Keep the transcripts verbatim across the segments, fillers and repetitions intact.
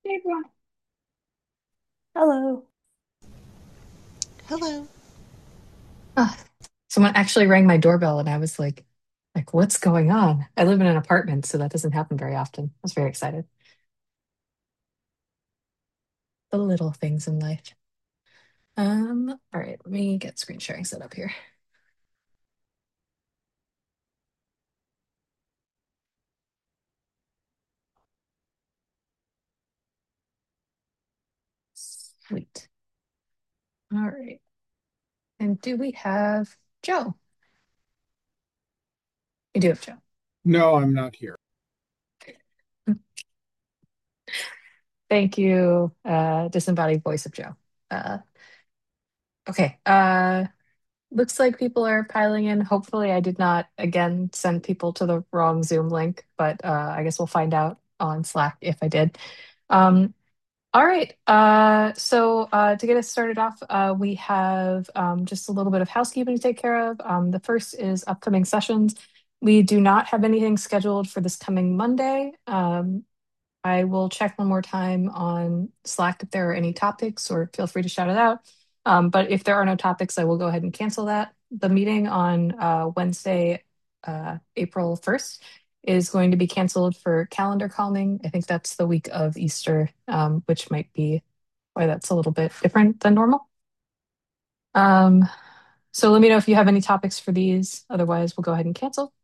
Hey everyone. Hello. Hello. Ah, someone actually rang my doorbell and I was like, like, what's going on? I live in an apartment, so that doesn't happen very often. I was very excited. The little things in life. Um, all right, let me get screen sharing set up here. Sweet. All right. And do we have Joe? We do have Joe. No, I'm not here. Thank you, uh, disembodied voice of Joe. Uh, okay. Uh, looks like people are piling in. Hopefully, I did not again send people to the wrong Zoom link, but uh, I guess we'll find out on Slack if I did. Um, all right. Uh, so uh, to get us started off, uh, we have um, just a little bit of housekeeping to take care of. Um, the first is upcoming sessions. We do not have anything scheduled for this coming Monday. Um, I will check one more time on Slack if there are any topics, or feel free to shout it out. Um, but if there are no topics, I will go ahead and cancel that. The meeting on uh, Wednesday, uh, April first, is going to be canceled for calendar calming. I think that's the week of Easter, um, which might be why that's a little bit different than normal. Um, so let me know if you have any topics for these. Otherwise, we'll go ahead and cancel.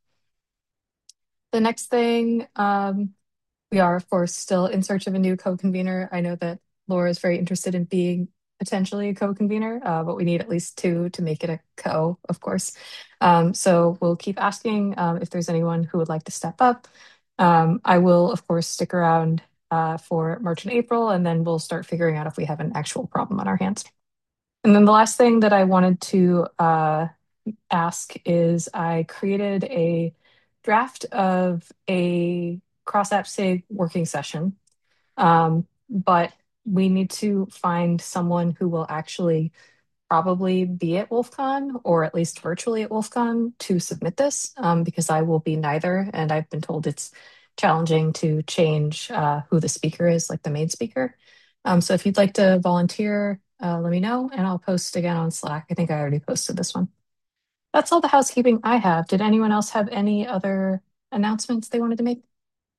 The next thing, um, we are, of course, still in search of a new co-convener. I know that Laura is very interested in being potentially a co-convener, uh, but we need at least two to make it a co, of course. Um, so we'll keep asking um, if there's anyone who would like to step up. Um, I will, of course, stick around uh, for March and April, and then we'll start figuring out if we have an actual problem on our hands. And then the last thing that I wanted to uh, ask is I created a draft of a cross app sig working session, um, but we need to find someone who will actually probably be at WolfCon or at least virtually at WolfCon to submit this, um, because I will be neither, and I've been told it's challenging to change uh, who the speaker is, like the main speaker. Um, so if you'd like to volunteer, uh, let me know, and I'll post again on Slack. I think I already posted this one. That's all the housekeeping I have. Did anyone else have any other announcements they wanted to make?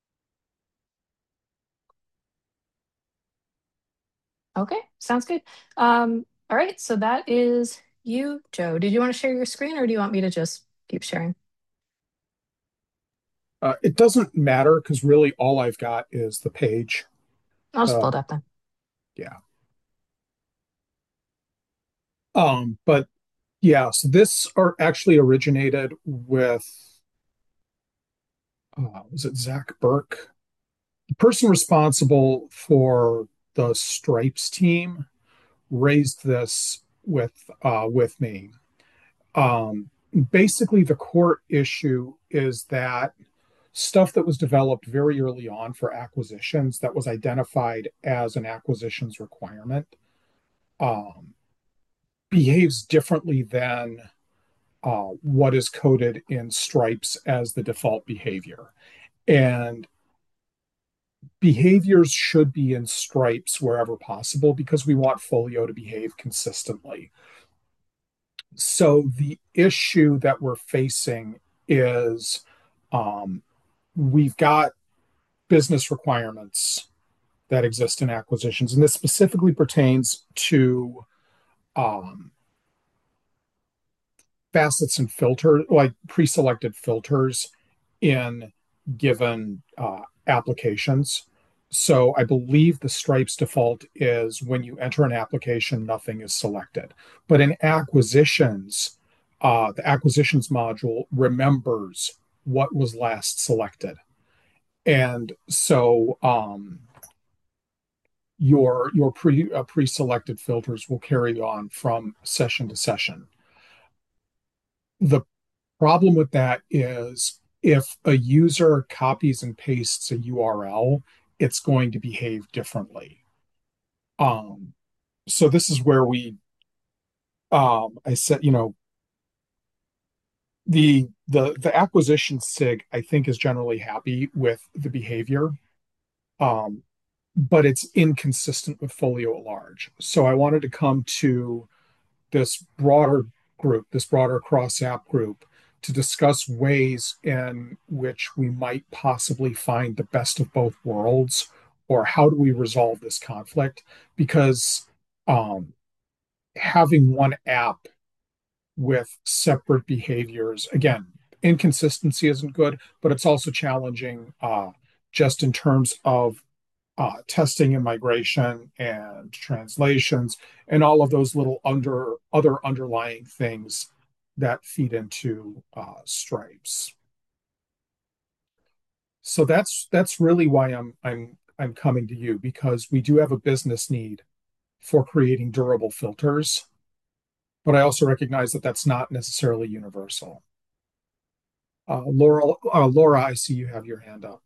Okay, sounds good. Um, all right, so that is you, Joe. Did you want to share your screen or do you want me to just keep sharing? Uh, it doesn't matter because really all I've got is the page. I'll just pull Uh, it up then. yeah. Um, but yeah, so this are actually originated with uh, was it Zach Burke? The person responsible for the Stripes team raised this with uh, with me. Um, Basically, the core issue is that stuff that was developed very early on for acquisitions that was identified as an acquisitions requirement um, behaves differently than uh, what is coded in Stripes as the default behavior. And behaviors should be in Stripes wherever possible because we want Folio to behave consistently. So the issue that we're facing is um, we've got business requirements that exist in acquisitions, and this specifically pertains to um, facets and filter, like pre-selected filters in given uh, applications. So I believe the Stripes default is when you enter an application, nothing is selected. But in acquisitions, uh, the acquisitions module remembers what was last selected. And so um, your your pre uh, pre-selected filters will carry on from session to session. The problem with that is if a user copies and pastes a U R L, it's going to behave differently. Um, so this is where we, um, I said, you know, the the the acquisition sig I think is generally happy with the behavior. Um, but it's inconsistent with Folio at large. So I wanted to come to this broader group, this broader cross app group, to discuss ways in which we might possibly find the best of both worlds, or how do we resolve this conflict? Because um, having one app with separate behaviors, again, inconsistency isn't good, but it's also challenging uh, just in terms of uh, testing and migration and translations and all of those little under other underlying things that feed into uh, Stripes. So that's that's really why I'm I'm I'm coming to you, because we do have a business need for creating durable filters, but I also recognize that that's not necessarily universal. Uh, Laura, uh, Laura, I see you have your hand up.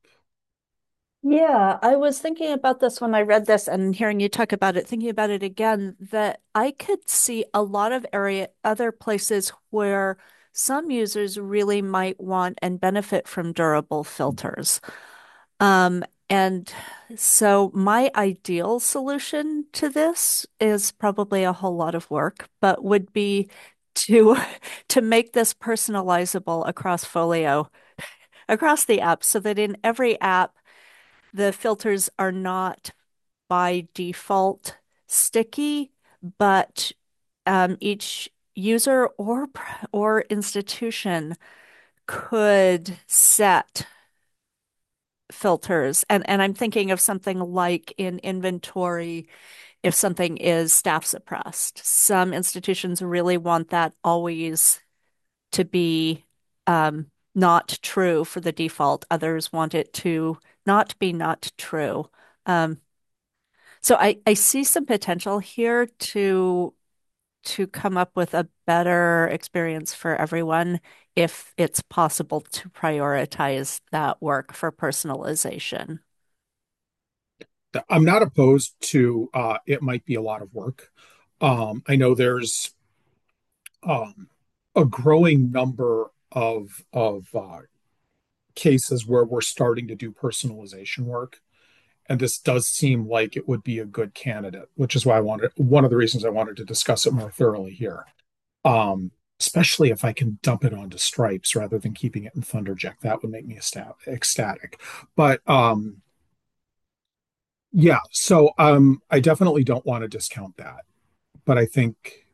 Yeah, I was thinking about this when I read this and hearing you talk about it, thinking about it again, that I could see a lot of area, other places where some users really might want and benefit from durable filters. Um, and so my ideal solution to this is probably a whole lot of work, but would be to to make this personalizable across Folio, across the app, so that in every app the filters are not by default sticky, but um, each user or or institution could set filters. And and I'm thinking of something like in inventory, if something is staff suppressed. Some institutions really want that always to be um, not true for the default. Others want it to not be not true. Um, So I, I see some potential here to to come up with a better experience for everyone if it's possible to prioritize that work for personalization. I'm not opposed to uh, it might be a lot of work. Um, I know there's um, a growing number of of uh, cases where we're starting to do personalization work, and this does seem like it would be a good candidate, which is why I wanted one of the reasons I wanted to discuss it more thoroughly here. Um, Especially if I can dump it onto Stripes rather than keeping it in Thunderjack, that would make me ecstatic. But um, yeah, so um, I definitely don't want to discount that, but I think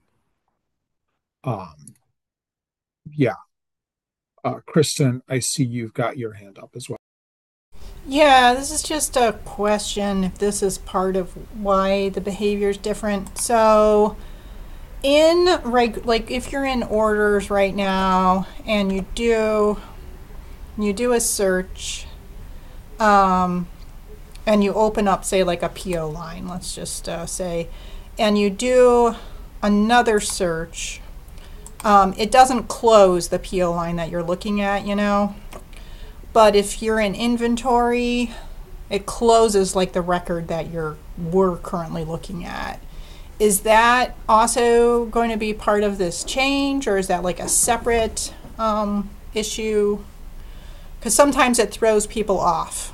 um, yeah, uh, Kristen, I see you've got your hand up as well. Yeah, this is just a question if this is part of why the behavior is different. So, in reg- like if you're in orders right now and you do you do a search um, and you open up say like a P O line, let's just uh, say, and you do another search, um, it doesn't close the P O line that you're looking at, you know. But if you're in inventory, it closes like the record that you're we're currently looking at. Is that also going to be part of this change, or is that like a separate um, issue? Because sometimes it throws people off.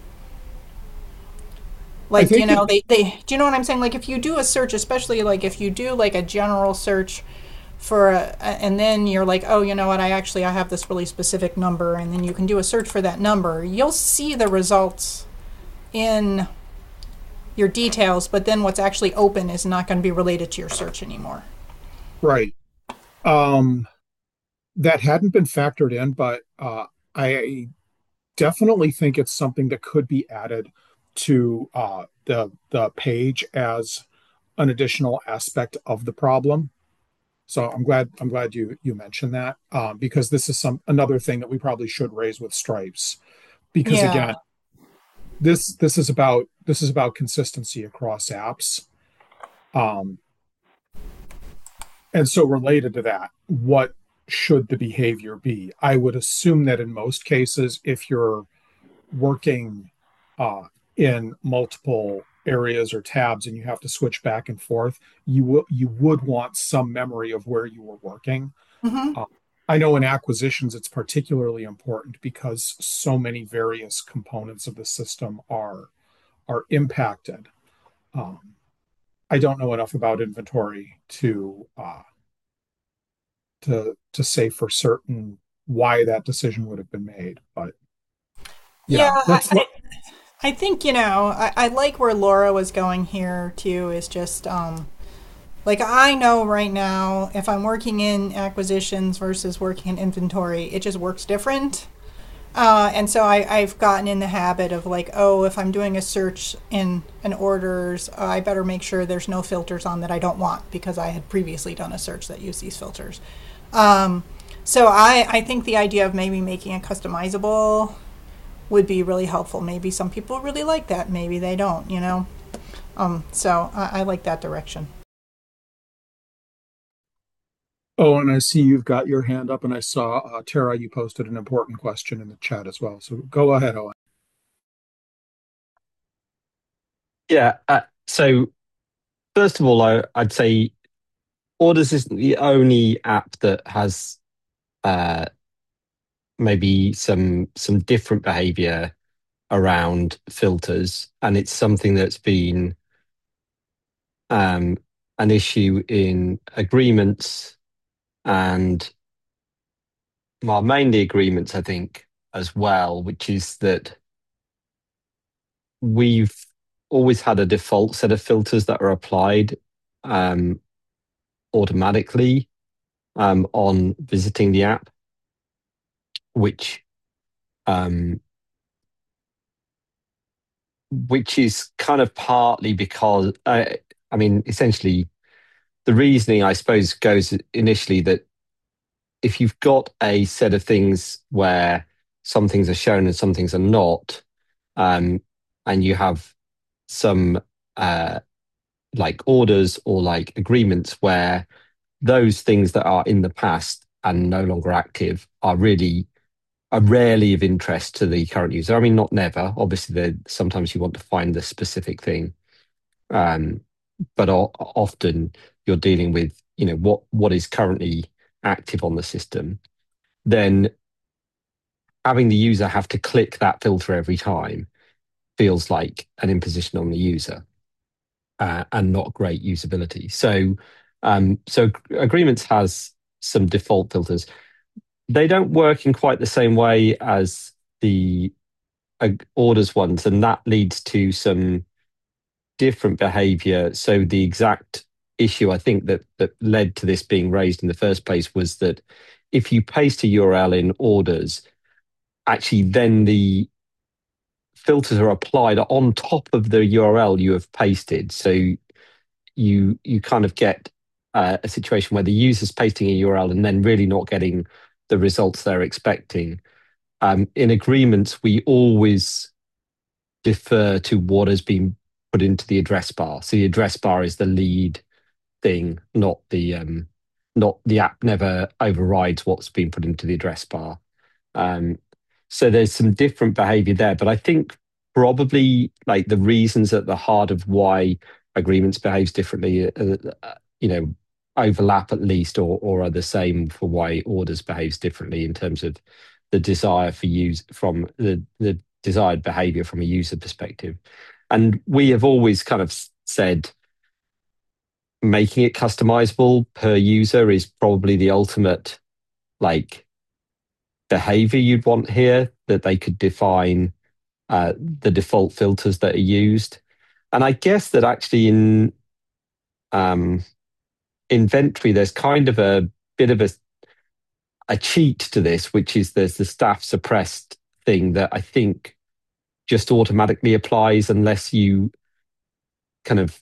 I Like, you think it know, they, they, do you know what I'm saying? Like, if you do a search, especially like if you do like a general search for a, and then you're like, oh, you know what, I actually I have this really specific number, and then you can do a search for that number, you'll see the results in your details, but then what's actually open is not going to be related to your search anymore. right. Um, that hadn't been factored in, but uh, I definitely think it's something that could be added to uh, the the page as an additional aspect of the problem. So I'm glad I'm glad you you mentioned that, um, because this is some another thing that we probably should raise with Stripes, because again, Yeah. this this is about this is about consistency across apps. Um, and so related to that, what should the behavior be? I would assume that in most cases, if you're working uh, in multiple areas or tabs and you have to switch back and forth, you will you would want some memory of where you were working. Mm-hmm. Uh, I know in acquisitions it's particularly important because so many various components of the system are are impacted. Um, I don't know enough about inventory to uh, to to say for certain why that decision would have been made, but Yeah, yeah, I, that's what. I, I think, you know, I, I like where Laura was going here too, is just, um, like I know right now, if I'm working in acquisitions versus working in inventory, it just works different. Uh, and so I, I've gotten in the habit of like, oh, if I'm doing a search in an orders, uh, I better make sure there's no filters on that I don't want because I had previously done a search that used these filters. Um, so I, I think the idea of maybe making it customizable would be really helpful. Maybe some people really like that, maybe they don't, you know? Um, so I, I like that direction. Oh, and I see you've got your hand up, and I saw uh, Tara, you posted an important question in the chat as well. So go ahead, Owen. Yeah. Uh, so first of all, I, I'd say Orders isn't the only app that has uh, maybe some some different behavior around filters, and it's something that's been um, an issue in agreements and well, mainly agreements, I think, as well, which is that we've always had a default set of filters that are applied um, automatically um, on visiting the app, which um, which is kind of partly because uh, I mean, essentially, the reasoning I suppose goes initially that if you've got a set of things where some things are shown and some things are not, um, and you have some uh, like orders or like agreements where those things that are in the past and no longer active are really are rarely of interest to the current user. I mean, not never. Obviously, sometimes you want to find the specific thing, um, but o- often you're dealing with you know what what is currently active on the system. Then having the user have to click that filter every time feels like an imposition on the user uh, and not great usability. So, um, so agreements has some default filters. They don't work in quite the same way as the uh, orders ones, and that leads to some different behavior. So the exact issue I think that that led to this being raised in the first place was that if you paste a U R L in orders, actually then the filters are applied on top of the U R L you have pasted. So you you kind of get uh, a situation where the user's pasting a U R L and then really not getting the results they're expecting. Um, in agreements, we always defer to what has been put into the address bar. So the address bar is the lead thing, not the um, not the app never overrides what's been put into the address bar. Um, so there's some different behavior there, but I think probably like the reasons at the heart of why agreements behaves differently, uh, uh, you know, overlap at least, or or are the same for why orders behaves differently in terms of the desire for use from the the desired behavior from a user perspective. And we have always kind of said making it customizable per user is probably the ultimate like behavior you'd want here, that they could define uh, the default filters that are used. And I guess that actually in um, inventory, there's kind of a bit of a, a cheat to this, which is there's the staff suppressed thing that I think just automatically applies unless you kind of.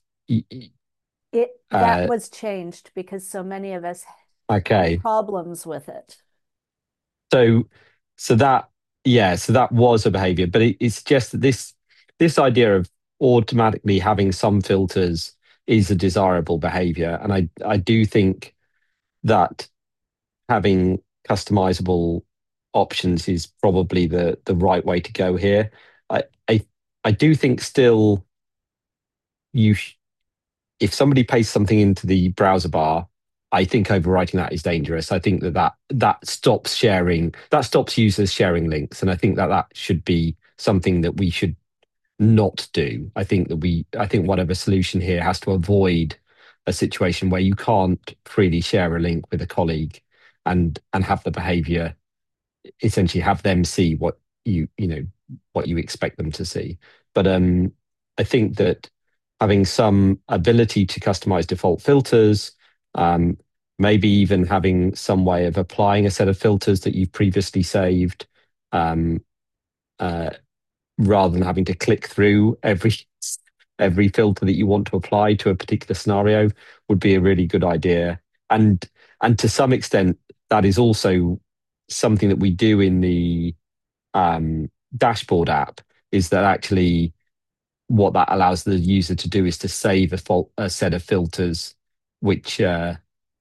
It that Uh, was changed because so many of us had okay. problems with it. So, so that yeah, so that was a behavior, but it, it's just that this this idea of automatically having some filters is a desirable behavior, and I I do think that having customizable options is probably the the right way to go here. I I I do think still you sh- if somebody pastes something into the browser bar, I think overwriting that is dangerous. I think that that, that stops sharing, that stops users sharing links. And I think that that should be something that we should not do. I think that we, I think whatever solution here has to avoid a situation where you can't freely share a link with a colleague and and have the behavior, essentially have them see what you you know what you expect them to see. But um, I think that having some ability to customize default filters, um, maybe even having some way of applying a set of filters that you've previously saved, um, uh, rather than having to click through every every filter that you want to apply to a particular scenario, would be a really good idea. And and to some extent, that is also something that we do in the um, dashboard app. Is that actually what that allows the user to do is to save a, fol- a set of filters which uh,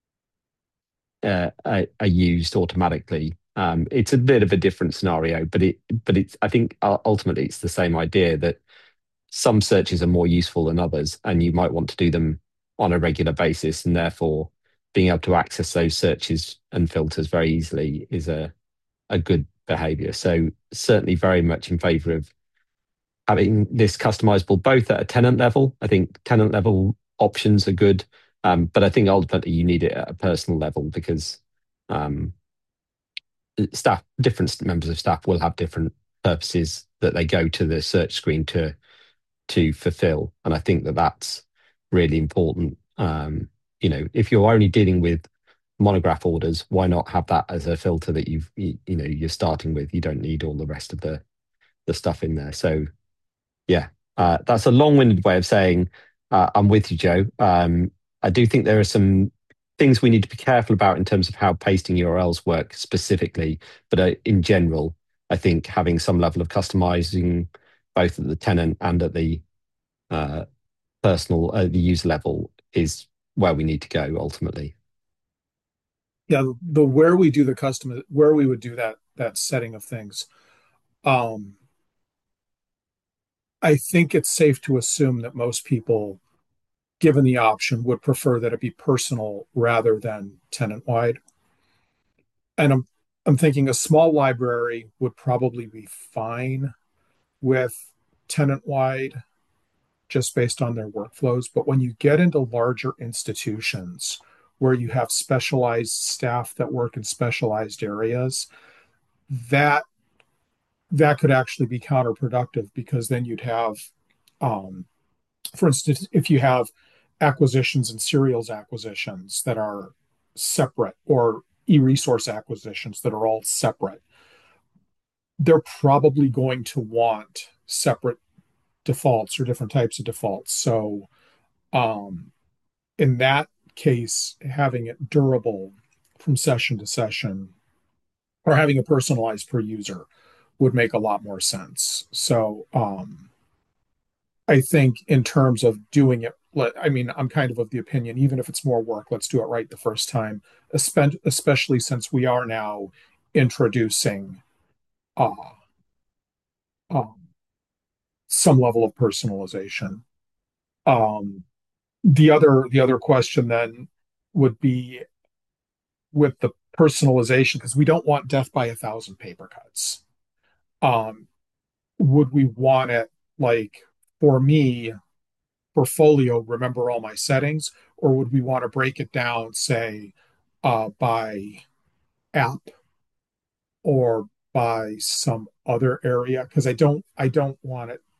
uh, are, are used automatically. Um, it's a bit of a different scenario, but it but it's I think ultimately it's the same idea that some searches are more useful than others, and you might want to do them on a regular basis, and therefore being able to access those searches and filters very easily is a a good behavior. So certainly very much in favor of having this customizable both at a tenant level. I think tenant level options are good, um, but I think ultimately you need it at a personal level because um, staff, different members of staff will have different purposes that they go to the search screen to to fulfill, and I think that that's really important. Um, you know, if you're only dealing with monograph orders, why not have that as a filter that you've you, you know you're starting with? You don't need all the rest of the the stuff in there. So yeah, uh, that's a long-winded way of saying uh, I'm with you, Joe. Um, I do think there are some things we need to be careful about in terms of how pasting U R Ls work specifically, but uh, in general, I think having some level of customizing both at the tenant and at the uh, personal, uh, the user level is where we need to go ultimately. Yeah, the where we do the custom, where we would do that that setting of things. Um, I think it's safe to assume that most people, given the option, would prefer that it be personal rather than tenant wide. And I'm I'm thinking a small library would probably be fine with tenant wide just based on their workflows. But when you get into larger institutions where you have specialized staff that work in specialized areas, that that could actually be counterproductive because then you'd have, um, for instance, if you have acquisitions and serials acquisitions that are separate or e-resource acquisitions that are all separate, they're probably going to want separate defaults or different types of defaults. So um, in that case, having it durable from session to session or having it personalized per user would make a lot more sense. So um, I think in terms of doing it, I mean, I'm kind of of the opinion, even if it's more work, let's do it right the first time, especially since we are now introducing uh, um, some level of personalization. Um, the other the other question then would be with the personalization, because we don't want death by a thousand paper cuts. Um, would we want it like for me, portfolio, remember all my settings, or would we want to break it down, say, uh, by app or by some other area? Because I don't I don't want it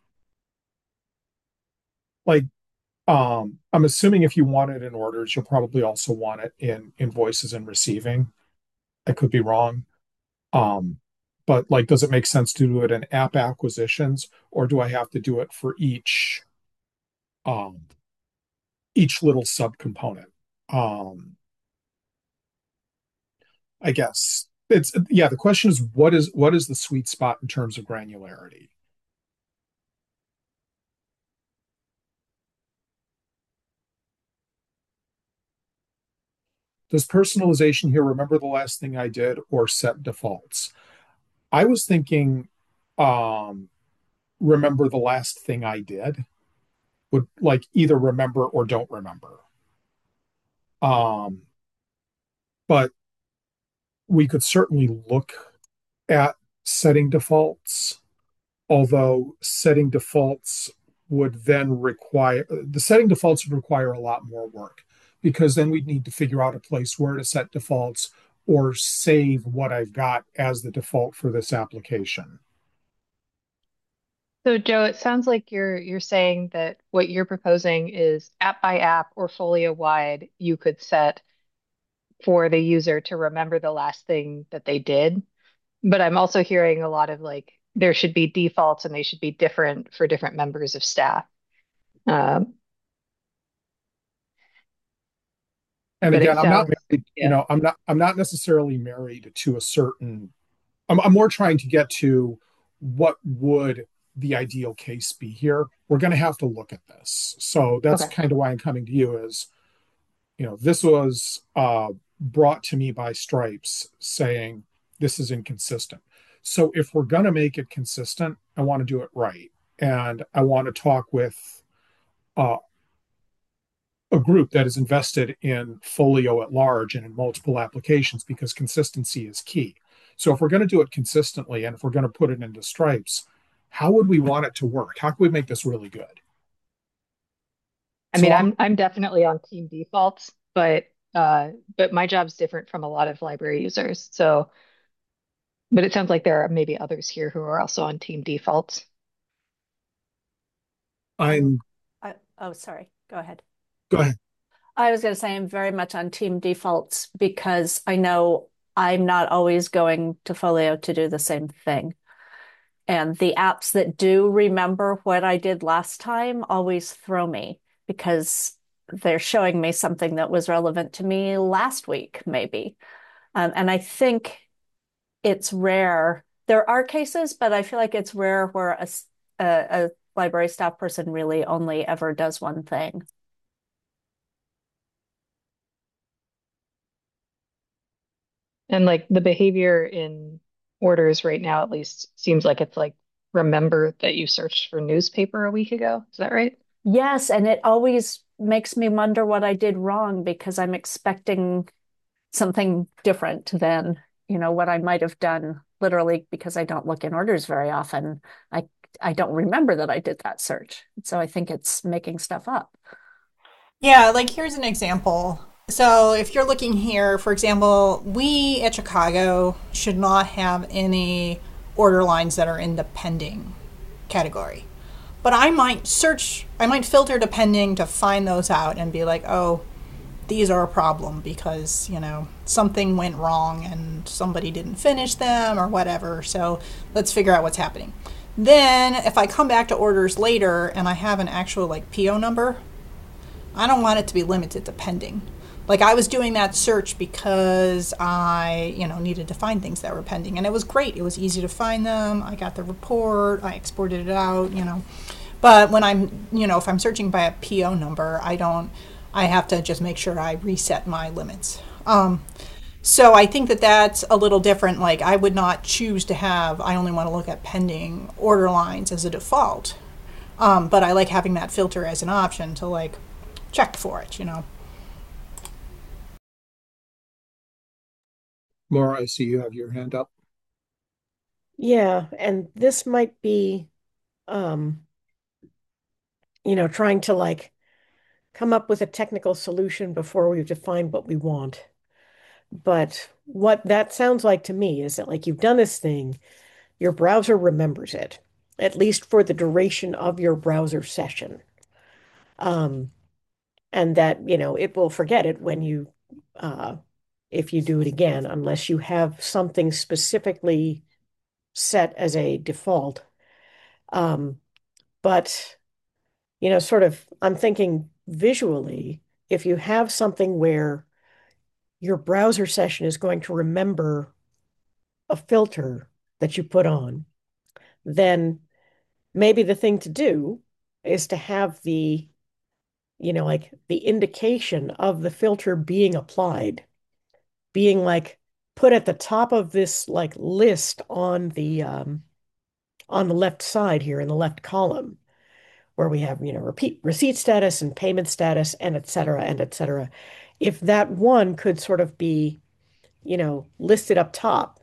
like um I'm assuming if you want it in orders, you'll probably also want it in invoices and receiving. I could be wrong. Um, but like, does it make sense to do it in app acquisitions, or do I have to do it for each um each little subcomponent? Um, I guess it's yeah, the question is what is what is the sweet spot in terms of granularity? Does personalization here remember the last thing I did or set defaults? I was thinking um remember the last thing I did would like either remember or don't remember. Um, but we could certainly look at setting defaults. although setting defaults would then require the setting defaults would require a lot more work because then we'd need to figure out a place where to set defaults or save what I've got as the default for this application. So Joe, it sounds like you're you're saying that what you're proposing is app by app or folio wide, you could set for the user to remember the last thing that they did. But I'm also hearing a lot of like there should be defaults and they should be different for different members of staff. Um, And but again, it I'm not sounds, married, you yeah. know, I'm not I'm not necessarily married to a certain I'm, I'm more trying to get to what would the ideal case be here. We're going to have to look at this. So that's Okay. kind of why I'm coming to you is, you know, this was uh, brought to me by Stripes saying this is inconsistent. So if we're going to make it consistent, I want to do it right. And I want to talk with uh, a group that is invested in Folio at large and in multiple applications because consistency is key. So if we're going to do it consistently and if we're going to put it into Stripes, how would we want it to work? How can we make this really good? I So mean, I'm I'm I'm definitely on team defaults, but uh, but my job's different from a lot of library users. So, but it sounds like there are maybe others here who are also on team defaults. I'm, I'm I, oh, sorry. Go ahead. go ahead. I was going to say I'm very much on team defaults because I know I'm not always going to Folio to do the same thing. And the apps that do remember what I did last time always throw me because they're showing me something that was relevant to me last week, maybe. Um, and I think it's rare. There are cases, but I feel like it's rare where a, a, a library staff person really only ever does one thing. And like the behavior in orders right now, at least seems like it's like remember that you searched for newspaper a week ago. Is that right? Yes, and it always makes me wonder what I did wrong because I'm expecting something different than, you know, what I might have done literally because I don't look in orders very often. I I don't remember that I did that search. So I think it's making stuff up. Yeah, like here's an example. So if you're looking here, for example, we at Chicago should not have any order lines that are in the pending category. But I might search, I might filter to pending to find those out and be like, oh, these are a problem because, you know, something went wrong and somebody didn't finish them or whatever. So let's figure out what's happening. Then if I come back to orders later and I have an actual like P O number, I don't want it to be limited to pending. Like I was doing that search because I, you know, needed to find things that were pending and it was great. It was easy to find them. I got the report, I exported it out, you know. But when I'm, you know, if I'm searching by a P O number, I don't I have to just make sure I reset my limits. Um, so I think that that's a little different. Like I would not choose to have, I only want to look at pending order lines as a default. Um, but I like having that filter as an option to like check for it, you know. Laura, I see you have your hand up. Yeah, and this might be, um, you know, trying to like come up with a technical solution before we've defined what we want. But what that sounds like to me is that like you've done this thing, your browser remembers it, at least for the duration of your browser session. Um, and that, you know, it will forget it when you, uh, if you do it again, unless you have something specifically set as a default. Um, but you know, sort of, I'm thinking visually, if you have something where your browser session is going to remember a filter that you put on, then maybe the thing to do is to have the, you know, like the indication of the filter being applied, being like put at the top of this like list on the um on the left side here in the left column where we have, you know, repeat receipt status and payment status and et cetera and et cetera. If that one could sort of be, you know, listed up top,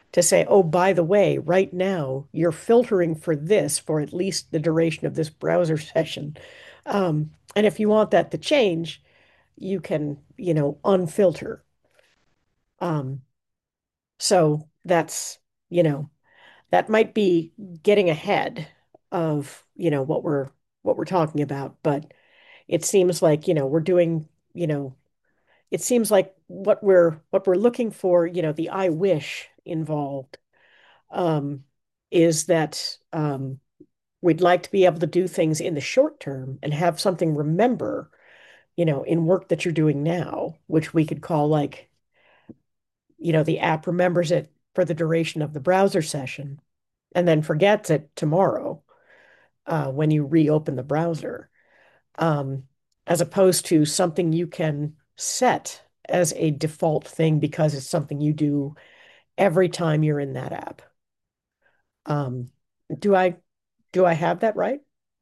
to say, oh, by the way, right now you're filtering for this for at least the duration of this browser session. Um, and if you want that to change, you can, you know, unfilter. Um, so that's, you know, that might be getting ahead of, you know, what we're what we're talking about, but it seems like, you know, we're doing, you know, it seems like what we're what we're looking for, you know, the I wish involved um, is that um, we'd like to be able to do things in the short term and have something remember, you know, in work that you're doing now, which we could call like, you know, the app remembers it for the duration of the browser session and then forgets it tomorrow uh, when you reopen the browser, um, as opposed to something you can set as a default thing because it's something you do every time you're in that app. Um, do I do I have that right?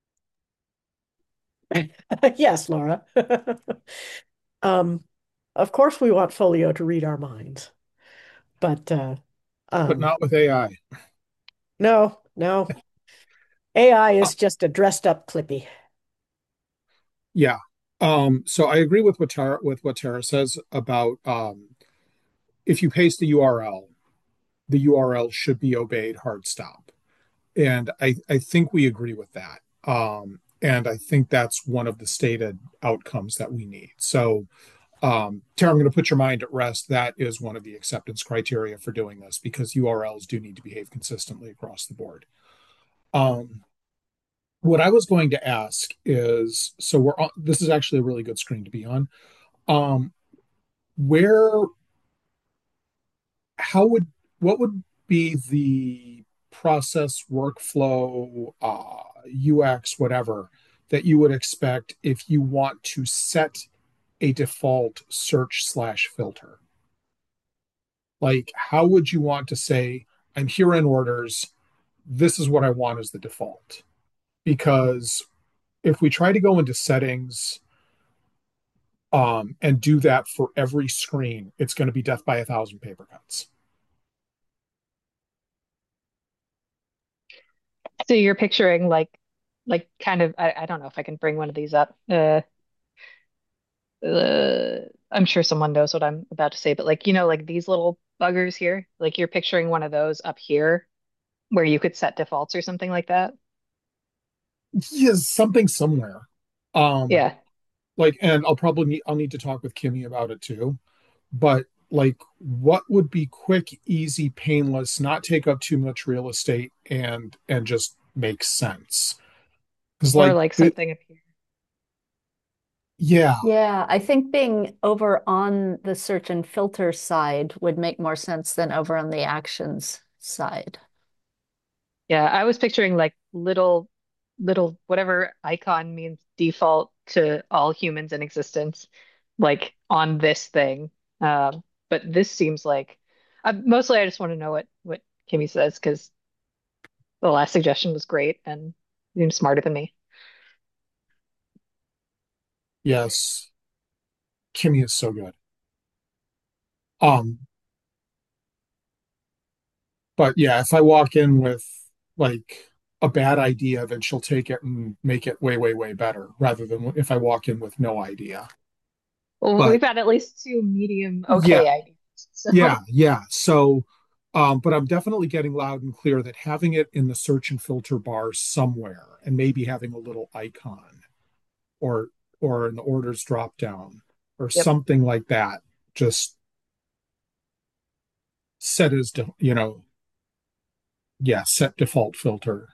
Yes, Laura. Um, of course we want Folio to read our minds, but uh, but um, not with A I. no, no. A I is just a dressed up Clippy. Yeah. Um, so I agree with what Tara with what Tara says about um, if you paste the U R L, the U R L should be obeyed hard stop. And I, I think we agree with that. Um, and I think that's one of the stated outcomes that we need. So, um, Tara, I'm going to put your mind at rest. That is one of the acceptance criteria for doing this because U R Ls do need to behave consistently across the board. Um, what I was going to ask is so we're on, this is actually a really good screen to be on. Um, where, how would, what would be the process, workflow, uh, U X, whatever, that you would expect if you want to set a default search slash filter? Like, how would you want to say, I'm here in orders, this is what I want as the default? Because if we try to go into settings um, and do that for every screen, it's going to be death by a thousand paper cuts. So you're picturing like, like kind of, I, I don't know if I can bring one of these up. Uh, uh, I'm sure someone knows what I'm about to say, but like, you know, like these little buggers here, like you're picturing one of those up here where you could set defaults or something like that. Yes, something somewhere. Um, Yeah. like, and I'll probably need, I'll need to talk with Kimmy about it too. But like, what would be quick, easy, painless, not take up too much real estate, and and just make sense? Because Or like like the something up here. yeah, Yeah, I think being over on the search and filter side would make more sense than over on the actions side. Yeah, I was picturing like little, little, whatever icon means default to all humans in existence, like on this thing. Um, but this seems like, uh, mostly I just want to know what what Kimmy says because the last suggestion was great and seemed smarter than me. yes, Kimmy is so good. Um, but yeah, if I walk in with like a bad idea, then she'll take it and make it way, way, way better rather than if I walk in with no idea. Well, But we've had at least two medium yeah, okay ideas. yeah, So, yeah. So, um, but I'm definitely getting loud and clear that having it in the search and filter bar somewhere and maybe having a little icon or or an orders drop down or yep. something like that, just set as, de- you know, yeah, set default filter.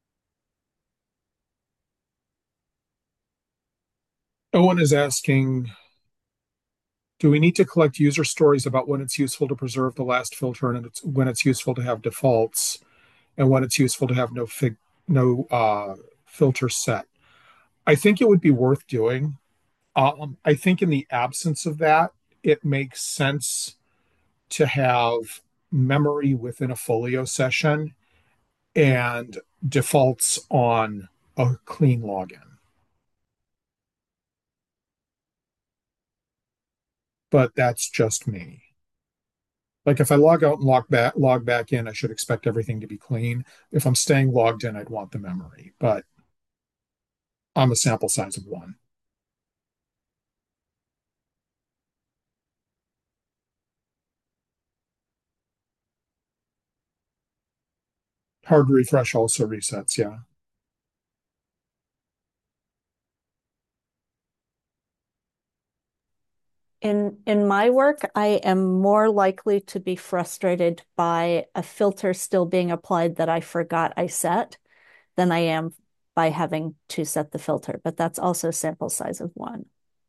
Owen is asking, do we need to collect user stories about when it's useful to preserve the last filter and it's, when it's useful to have defaults and when it's useful to have no fig, no uh, filter set? I think it would be worth doing. Um, I think in the absence of that, it makes sense to have memory within a folio session and defaults on a clean login. But that's just me. Like if I log out and log back, log back in, I should expect everything to be clean. If I'm staying logged in, I'd want the memory, but I'm a sample size of one. Hard refresh also resets, yeah. In in my work, I am more likely to be frustrated by a filter still being applied that I forgot I set than I am by having to set the filter, but that's also sample size of one.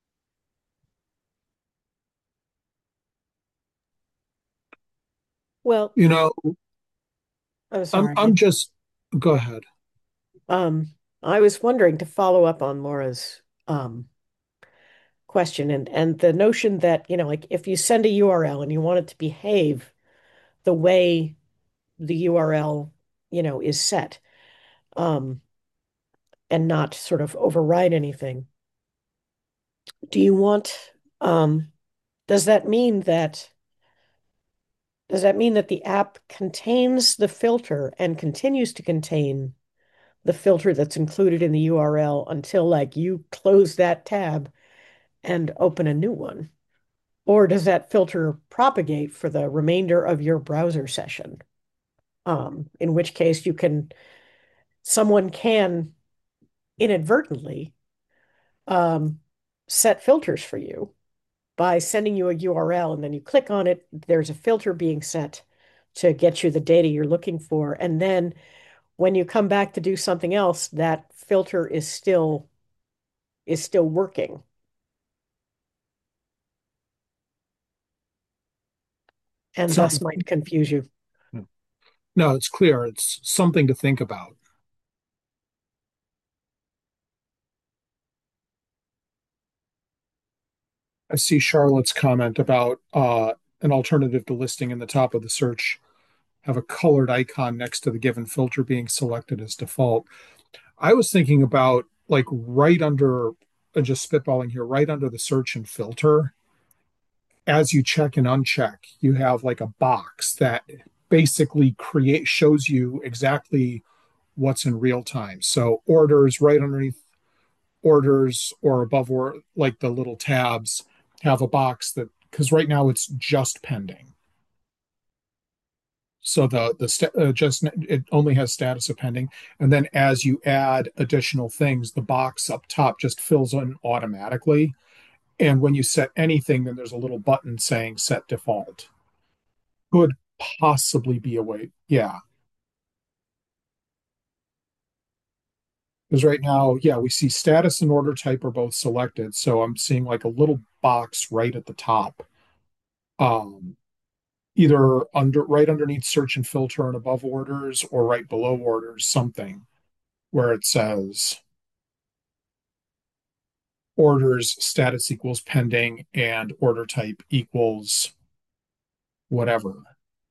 Well, You know, I'm I'm sorry. I'm just go ahead. Um, I was wondering to follow up on Laura's um question and and the notion that, you know, like if you send a U R L and you want it to behave the way the U R L, you know, is set, um, and not sort of override anything, do you want, um, does that mean that does that mean that the app contains the filter and continues to contain the filter that's included in the U R L until like you close that tab and open a new one? Or does that filter propagate for the remainder of your browser session? Um, in which case you can, someone can inadvertently um, set filters for you by sending you a U R L and then you click on it, there's a filter being set to get you the data you're looking for. And then when you come back to do something else, that filter is still is still working and thus Some might confuse you. no, it's clear. It's something to think about. I see Charlotte's comment about uh, an alternative to listing in the top of the search have a colored icon next to the given filter being selected as default. I was thinking about like right under, uh, just spitballing here, right under the search and filter, as you check and uncheck, you have like a box that basically create shows you exactly what's in real time. So orders right underneath orders or above or like the little tabs have a box that because right now it's just pending. So the the st- uh, just it only has status of pending, and then as you add additional things, the box up top just fills in automatically. And when you set anything, then there's a little button saying set default. Could possibly be a way, yeah. Because right now, yeah, we see status and order type are both selected. So I'm seeing like a little box right at the top, um, either under right underneath search and filter and above orders, or right below orders, something where it says orders status equals pending and order type equals whatever.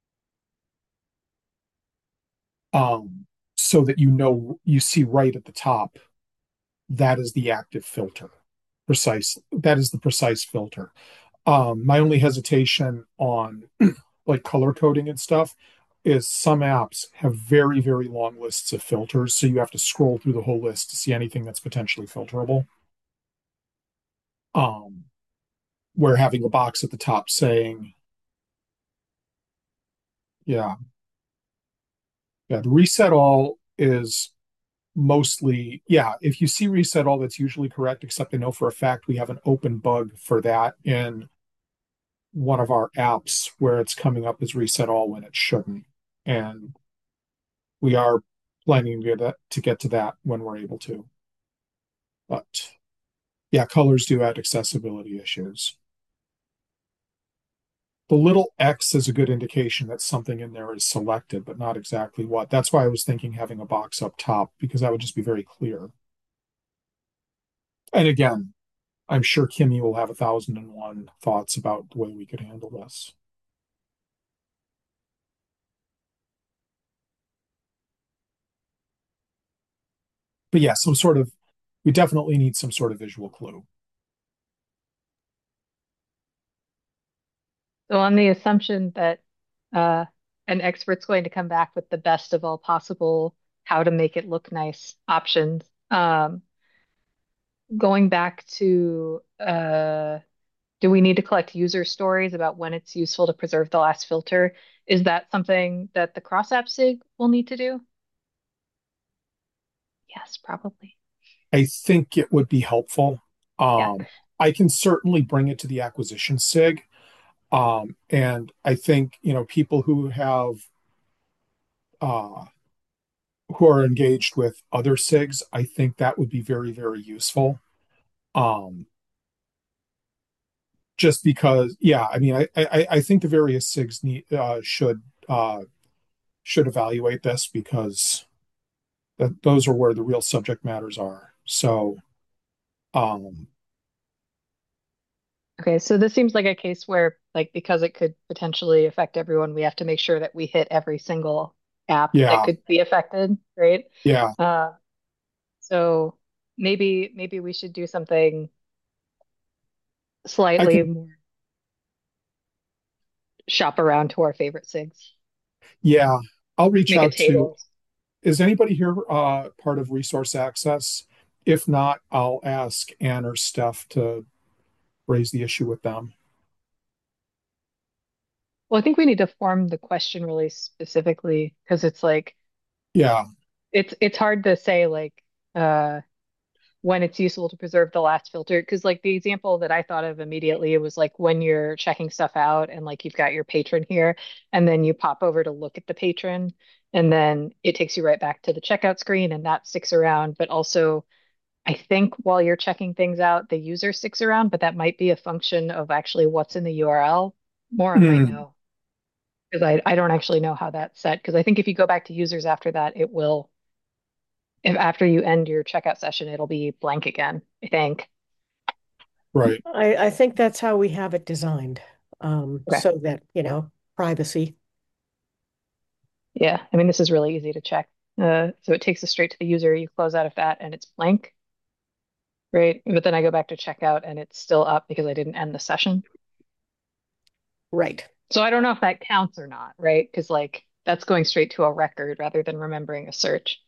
Um, so that you know you see right at the top that is the active filter. Precise. That is the precise filter. Um, my only hesitation on like color coding and stuff is some apps have very, very long lists of filters. So you have to scroll through the whole list to see anything that's potentially filterable. Um, where having a box at the top saying, yeah, yeah, the reset all is mostly, yeah, if you see reset all, that's usually correct, except I know for a fact we have an open bug for that in one of our apps where it's coming up as reset all when it shouldn't. And we are planning to get, that, to get to that when we're able to. But yeah, colors do add accessibility issues. The little X is a good indication that something in there is selected, but not exactly what. That's why I was thinking having a box up top, because that would just be very clear. And again, I'm sure Kimmy will have a thousand and one thoughts about the way we could handle this. But yeah, some sort of, we definitely need some sort of visual clue. So on the assumption that Uh, an expert's going to come back with the best of all possible how to make it look nice options. Um, going back to uh, do we need to collect user stories about when it's useful to preserve the last filter? Is that something that the cross-app SIG will need to do? Yes, probably. I think it would be helpful. Yeah. Um, I can certainly bring it to the acquisition SIG. Um, and I think, you know, people who have uh, who are engaged with other SIGs, I think that would be very, very useful. Um, just because, yeah, I mean, I, I, I think the various SIGs need uh, should uh, should evaluate this because that those are where the real subject matters are. So, um, Okay, so this seems like a case where, like, because it could potentially affect everyone, we have to make sure that we hit every single app that yeah, could be affected, right? yeah, Uh, so maybe maybe we should do something I slightly can, more shop around to our favorite SIGs. yeah, I'll reach Make a out to. table. Is anybody here uh, part of Resource Access? If not, I'll ask Ann or Steph to raise the issue with them. Well, I think we need to form the question really specifically because it's like Yeah. it's it's hard to say like uh when it's useful to preserve the last filter because like the example that I thought of immediately was like when you're checking stuff out and like you've got your patron here and then you pop over to look at the patron and then it takes you right back to the checkout screen and that sticks around but also I think while you're checking things out the user sticks around but that might be a function of actually what's in the U R L. More on my Mm, know because I, I don't actually know how that's set because I think if you go back to users after that it will if after you end your checkout session it'll be blank again I think. right. I, I think that's how we have it designed, um, Okay. so that, you know, privacy. Yeah, I mean, this is really easy to check. Uh, so it takes us straight to the user. You close out of that and it's blank, right? But then I go back to checkout and it's still up because I didn't end the session. Right. So I don't know if that counts or not, right? Because like that's going straight to a record rather than remembering a search.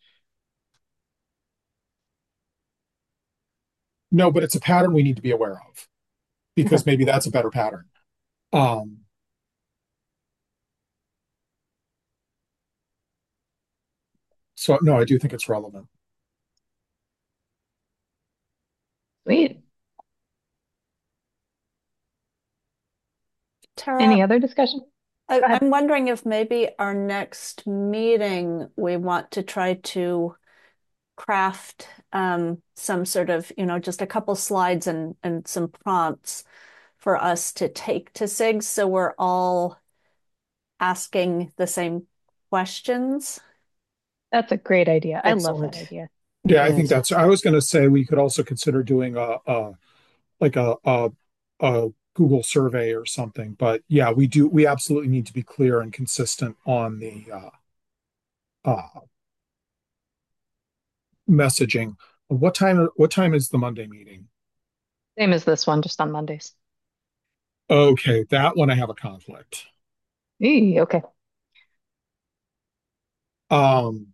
No, but it's a pattern we need to be aware of Okay. because maybe that's a better pattern. Um, so no, I do think it's relevant. Sweet. Tara, Any other discussion? I, Go ahead. I'm wondering if maybe our next meeting we want to try to craft um, some sort of, you know, just a couple slides and and some prompts for us to take to SIGs so we're all asking the same questions. That's a great idea. I love that Excellent. idea. Yeah, It I think is. that's. I was going to say we could also consider doing a, a like a, a a Google survey or something. But yeah, we do. We absolutely need to be clear and consistent on the uh, uh, messaging. What time? What time is the Monday meeting? Same as this one, just on Mondays. Okay, that one I have a conflict. Eee, okay. Um,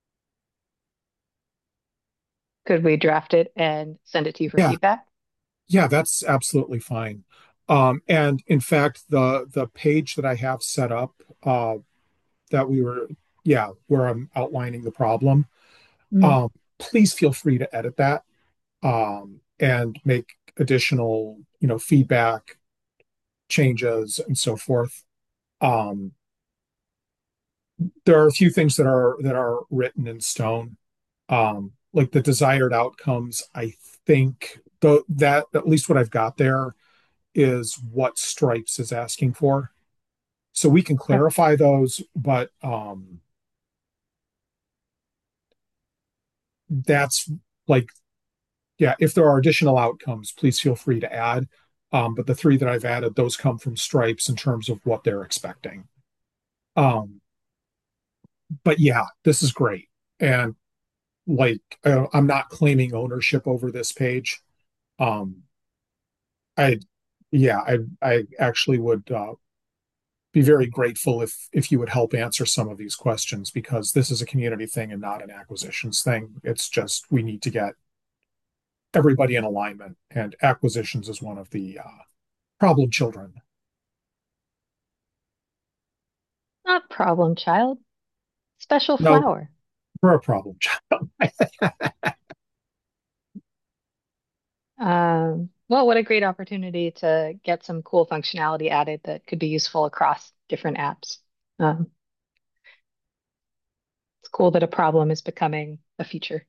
Could we draft it and send it to you for yeah, feedback? yeah, that's absolutely fine. Um, and in fact, the the page that I have set up, uh, that we were, yeah, where I'm outlining the problem, Mm. um, please feel free to edit that, um, and make additional, you know, feedback changes and so forth. Um, there are a few things that are that are written in stone, um, like the desired outcomes. I think the that at least what I've got there is what Stripes is asking for. So we can Okay. clarify those, but um, that's like, yeah, if there are additional outcomes, please feel free to add. Um, but the three that I've added, those come from Stripes in terms of what they're expecting. Um, but yeah, this is great. And like, uh, I'm not claiming ownership over this page. Um, I, yeah, I, I actually would uh, be very grateful if if you would help answer some of these questions because this is a community thing and not an acquisitions thing. It's just we need to get everybody in alignment, and acquisitions is one of the uh, problem children. Not problem child. Special No, flower. we're a problem child. Um, well, what a great opportunity to get some cool functionality added that could be useful across different apps. Um, it's cool that a problem is becoming a feature.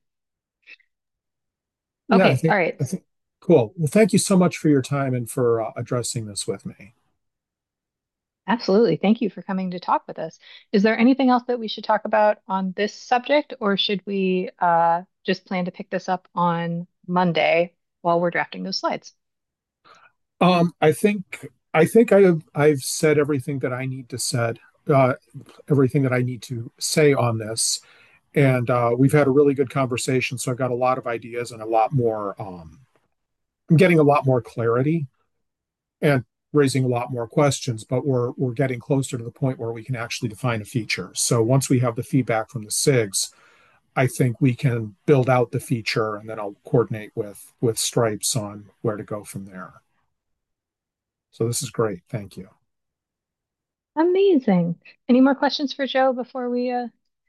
Yeah, I Okay, all think right. I think cool. Well, thank you so much for your time and for uh, addressing this with me. Absolutely. Thank you for coming to talk with us. Is there anything else that we should talk about on this subject, or should we uh, just plan to pick this up on Monday while we're drafting those slides? Um, I think I think I have I've said everything that I need to said, uh, everything that I need to say on this, and uh, we've had a really good conversation. So I've got a lot of ideas and a lot more. Um, I'm getting a lot more clarity and raising a lot more questions, but we're we're getting closer to the point where we can actually define a feature. So once we have the feedback from the SIGs, I think we can build out the feature, and then I'll coordinate with with Stripes on where to go from there. So this is great. Thank you. Amazing. Any more questions for Joe before we uh,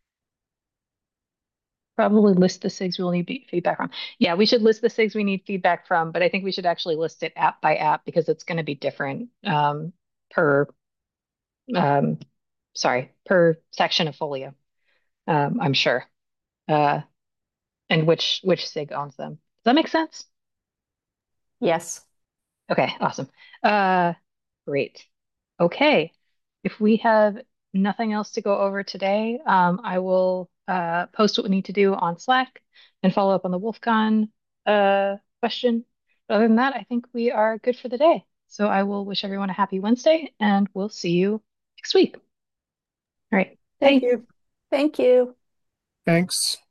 probably list the SIGs we'll need be- feedback from? Yeah, we should list the SIGs we need feedback from, but I think we should actually list it app by app because it's going to be different um, per, um, sorry, per section of Folio, um, I'm sure. Uh, and which which SIG owns them. Does that make sense? Yes. Okay, awesome. Uh, great. Okay, if we have nothing else to go over today, um, I will uh, post what we need to do on Slack and follow up on the Wolfcon uh, question. But other than that, I think we are good for the day. So I will wish everyone a happy Wednesday, and we'll see you next week. All right, Thank bye. you. Thank you. Thanks.